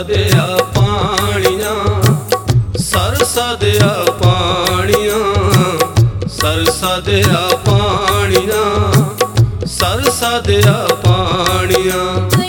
दिया पानियां, सरसा दिया पानियां, सरसा दिया पानियां, सरसा दिया पानियां।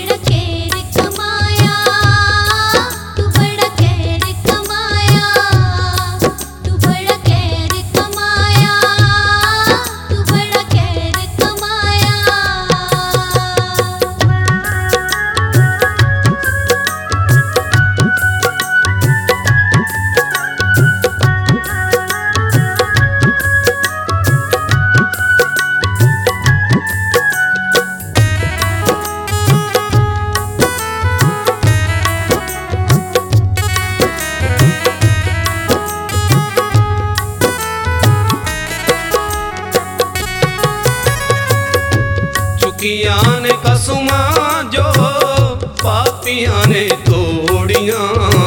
चुकियां ने कसुमा जो पापियां ने तोड़ियां,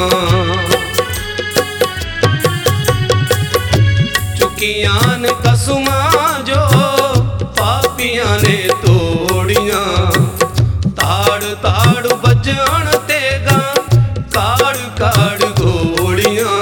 चुकियां ने कसुमा जो पापियां ने तोड़ियां। ताड़ ताड़ बजन तेगा काड़ काड़ गोलियां,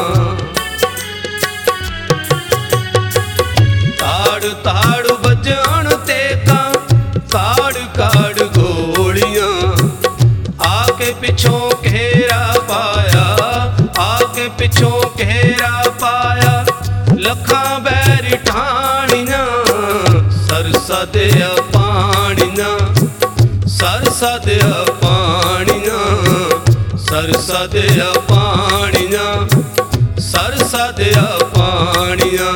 ताड़ ताड़ बजन तेगा काड़ काड़ गोलियां। आके पिछों घेरा पाया, आके पिछों घेरा पाया, लखा बैरी ठाणियां, सरसा दिया पानियां, सरसा दिया पानियां, सरसा दिया पानियां, सरसा दिया पानियां।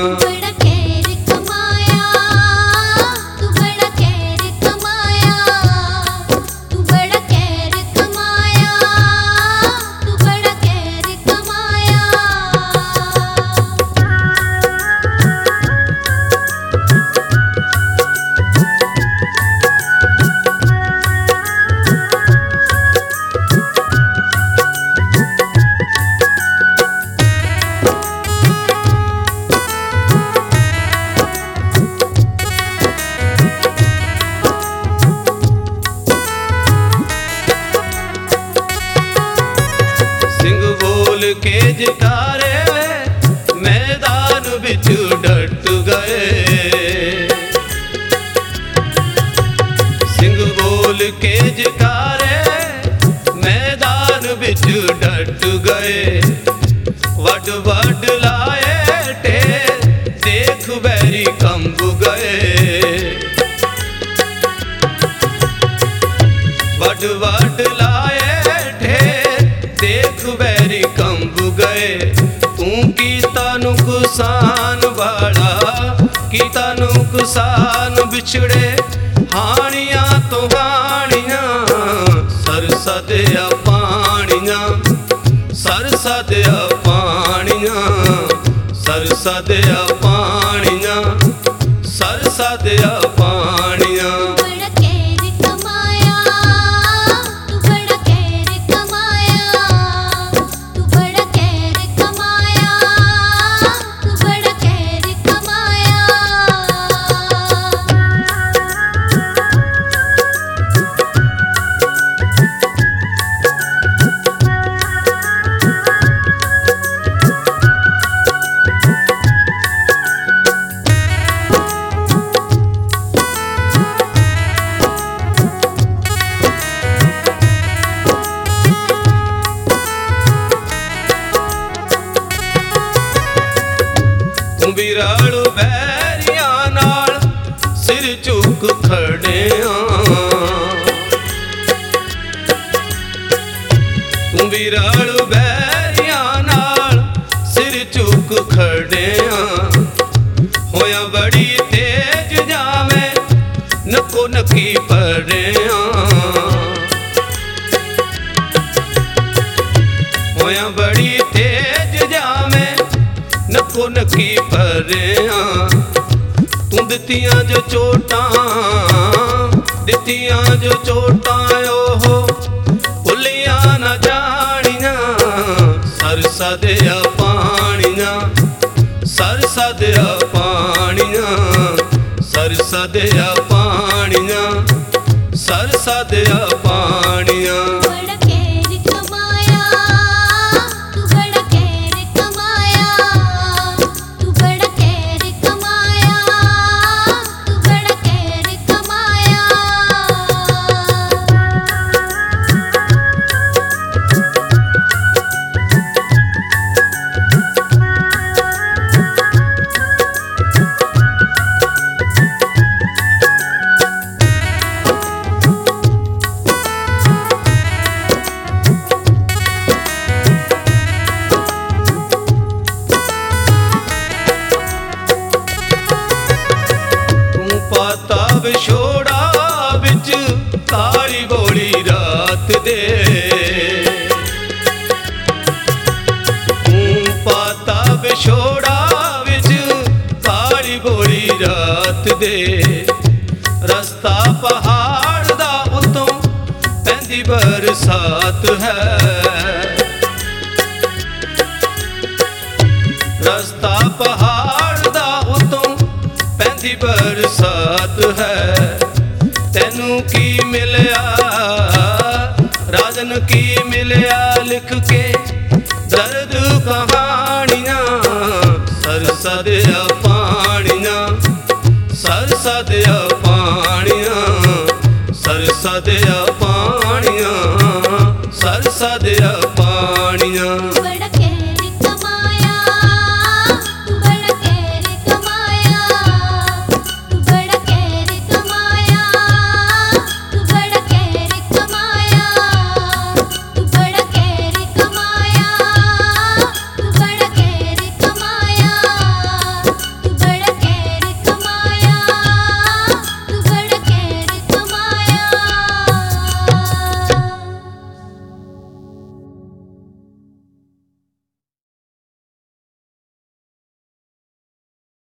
के जकारे मैदान बिच डट गए, सिंह बोल के जकारे मैदान बिच डट गए। वड वड लाए ढेर देख बैरी कंब गए, वड वड लाए ढेर देख बैरी कंब गए। तू कीता नुकसान बड़ा, कीता नुकसान बिछड़े हानियां तो हानियां, सरसा दिया पानियां, सरसा दिया पानियां, सरसा दिया पानियां, सरसा दिया पानियां। बिराड़ बैरियां नाल सिर झुक खड़िया, बिराड़ बैरियां नाल सिर झुक खड़िया। होया बड़ी तेज जावे नको नकी पड़िया, होया बड़ी तेज जावे नको नकी पड़िया। तू दित्तियां जो चोटां, दित्तियां जो चोटां ओहो भुलियां न जानियां, सरसा दिया पानियां, सरसा दिया पानियां, सरसा दिया पानियां, सरसा दिया पानियां। ਪਾਤਾ ਵਿਛੋੜਾ ਵਿੱਚ ਕਾਲੀ ਬੋਲੀ ਰਾਤ ਦੇ। ਪਾਤਾ ਵਿਛੋੜਾ ਵਿੱਚ ਕਾਲੀ ਬੋਲੀ ਰਾਤ ਦੇ। ਰਸਤਾ ਪਹਾੜ ਦਾ ਉਤੋਂ ਪੈਂਦੀ ਬਰਸਾਤ ਹੈ। ਰਸਤਾ ਪਹਾੜ ਦਾ ਉਤੋਂ ਪੈਂਦੀ ਬਰਸਾਤ ਹੈ। ਤੈਨੂੰ ਕੀ ਮਿਲਿਆ ਰਾਜਨ ਕੀ ਮਿਲਿਆ ਲਿਖ ਕੇ ਦਰਦ ਕਹਾਣੀਆਂ ਸਰਸਾ ਦੀਆਂ ਪਾਣੀਆਂ ਸਰਸਾ ਦੀਆਂ ਪਾਣੀਆਂ ਸਰਸਾ ਦੀਆਂ ਪਾਣੀਆਂ ਸਰਸਾ ਦੀਆਂ ਪਾਣੀਆਂ।